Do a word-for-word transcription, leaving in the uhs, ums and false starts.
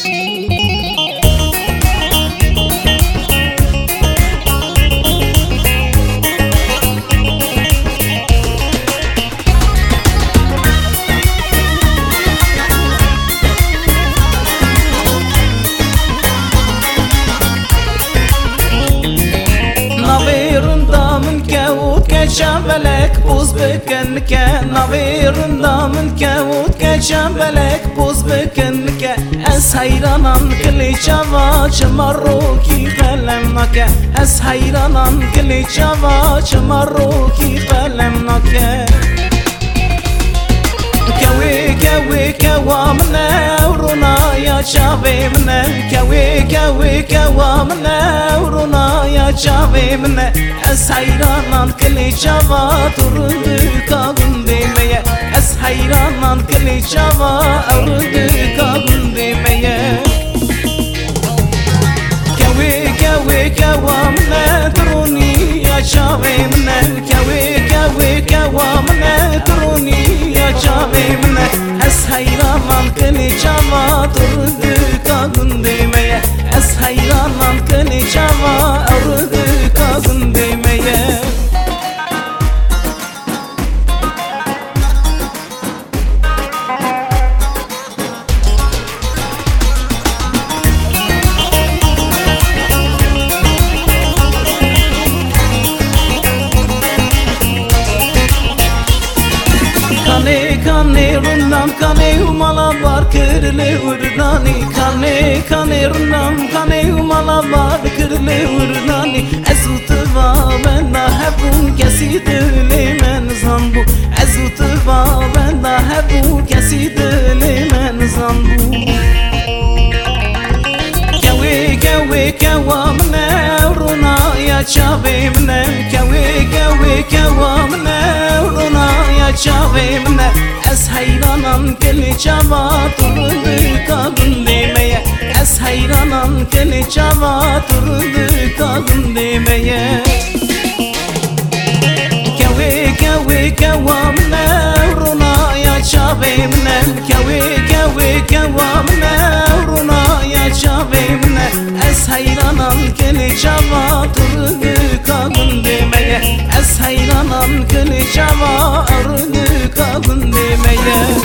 Çembelek buz bükenke navirunda min kevut çembelek buz bükenke es hayranan kili çava çmaruki kalemnake es hayranan kili çava çmaruki kalemnake kevi kevi kevamne uruna ya çavemne kevi kevi kevamne uruna ya çavemne es hayranan kili çava turdu kagun demeye es hayranan kili çava urdu kagun demeye kevi kevi kevamne turuni ya çavemne kevi kevi kevamne turuni ya çavemne es hayranan kili çava turdu kagun demeye es hayranan kili çava urdu kagun demeye Kane kane rundam kane umala var kırlı urdani Kane kane rundam kane umala var kırlı urdani Ezutuva ben da hebun kesidili men zambu Ezutuva ben da hebun kesidili men zambu Kevi kevi kevamne uruna ya çavemne Kevi kevi kevamne uruna ya çavemne es hayranan kili çava turdu kagun demeye es hayranan kili çava turdu kagun demeye kevi kevi kevamne uruna ya çavemne kevi kevi kevamne uruna ya çavemne es hayranan kili çava turdu kagun demeye es hayranan kili çava urdu kagun demeye